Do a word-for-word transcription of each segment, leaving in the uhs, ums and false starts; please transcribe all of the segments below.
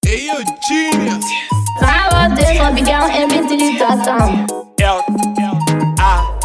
Hey, you genius. I was this one began and been to the top. L, I,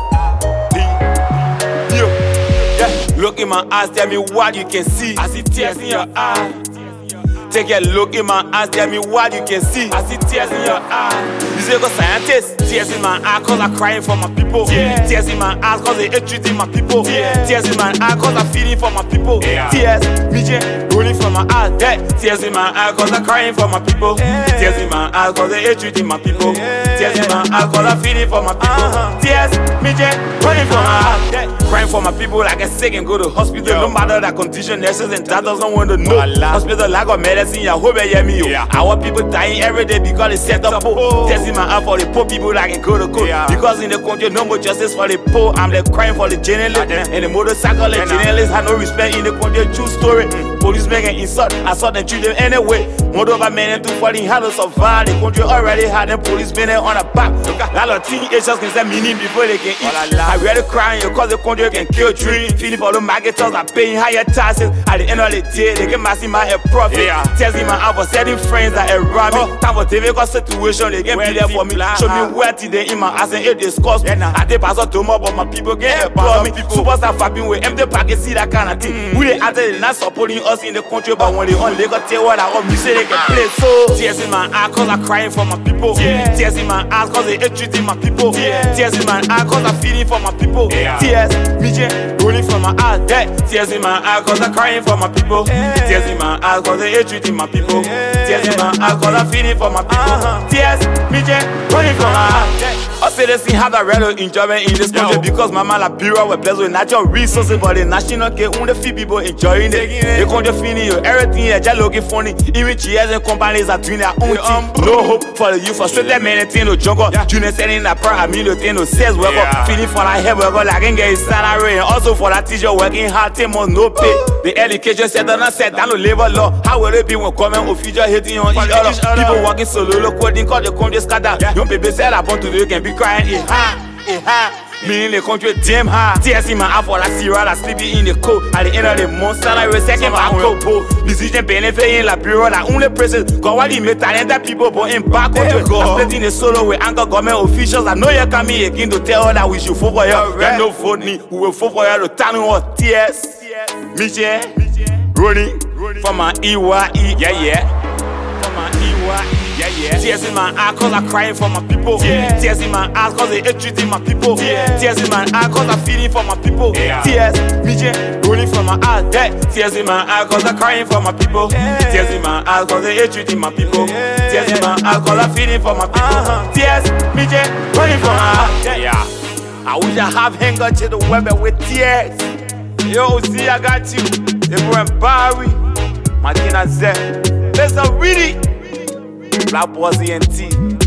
D, U. Yeah. Look in my eyes, tell me what you can see. I see tears in your eyes. Take a look in my eyes, tell me what you can see. I see tears in your eyes. You say go scientist. Tears in my eyes cause I'm crying for my people. Yeah. Tears in my eyes cause they hate treating my people. Yeah. Tears in my eyes cause I'm feeling for my people. Yeah. Tears, me rolling from my eyes. Yeah. Tears in my eyes cause I'm crying for my people. Yeah. Tears in my eyes cause they hate treating my people. Yeah. Tears in my eyes cause I'm feeling for my people. Uh-huh. Tears, me running from my eyes. Yeah. Crying for my people like I sick and go to hospital. Yo. No matter the condition, nurses and doctors don't want to know. Allah. Hospital lack of medicine, ya hope you hear me yo. Yeah. Our people dying every day because they set up poor. Tears in my eyes for the poor people like I go to court. Yeah. Because in the country no more justice for the poor. I'm like crying for the journalists yeah. and the motorcycle and journalists have no respect in the country. True story. Mm. Policemen can insult, assault and treat them anyway. Moreover, men and two falling how to survive. The country already had them policemen on the back. A lot of teenagers can say meaning before they can eat. I really crying because the country can kill dreams. Feeling for the marketers are paying higher taxes. At the end of the day, they can maximize a profit. Yeah. Tells me my eye for setting friends that around me. Oh. Time for difficult situation, they can be there for me. Show me where today in my ass and it discuss me. Yeah, I take pass out to more, but my people get employ me. Superstar fapping with empty pockets, see that kind of thing. Mm. We they after they not supporting us in the country, but when they on they got tell what I want, me say they can play. So tears in my eyes cause I'm crying for my people. Yeah. Tears in my eyes cause they hate treating my people. Yeah. Tears in my eyes cause I'm feeling for my people. Yeah. Tears, me rolling from my eyes. Yeah. Tears in my eyes cause I'm crying for my people. Yeah. Tears in my eyes cause they hate treating my people. Yeah. Tears in my eyes cause I'm feeling for my people. Uh-huh. Tears, me rolling from my eyes. Yeah. I say they see how the real enjoyment in this country. Yo. Because my man Liberia was blessed with natural resources, but the national get on the few people enjoying it. They can't just finish everything, they're just looking funny. Even G S and companies are doing their own thing. No hope for the youth, frustrated men and thing no jungle. Junior selling that part, I mean the thing no sales worker. Yeah. Feeling for that head worker, like I can get his salary. And also for that teacher working hard, ten months no pay. The education sector not set down the labor law. How will it be when coming or future hitting on each other? People walking solo, coding cause they come just scatter. Young people said I want to do, can be crying, it high, it high. Me in the country damn high. Tears in my eye for like Sierra that sleeping in the cold. At the end of the month, salary second my couple. Decision benefit in Liberia that only presses. God while he make talented people but in back country. I'm splitting the solo with anchor government officials. I know you come here again to tell her that we should vote for you. Right. No vote me, we will vote for you to turn on tears. Michelle, rolling from my E Y E, yeah yeah. From my E Y E. Yeah, yeah. Tears in my eyes cause I'm crying for my people. Yeah. Tears in my eyes cause they hate treating my people. Yeah. Tears in my eyes cause I'm feeling for my people. Yeah. Tears, me rolling from my eyes. Yeah. Tears in my eyes cause I'm crying for my people. Yeah. Tears in my eyes cause they hate treating my people. Yeah. Tears in my eyes cause I'm feeling for my people. Uh-huh. Tears, me rolling from my eyes. Yeah. yeah. I wish I have hanger to the weapon with tears. Yo, see I got you. They were in Barry, Martina Z. Let's not read it. Black Boss E N T,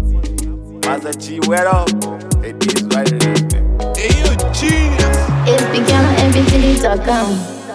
Master G, where up? It is right there. Hey, you genius. It's began and been to the top.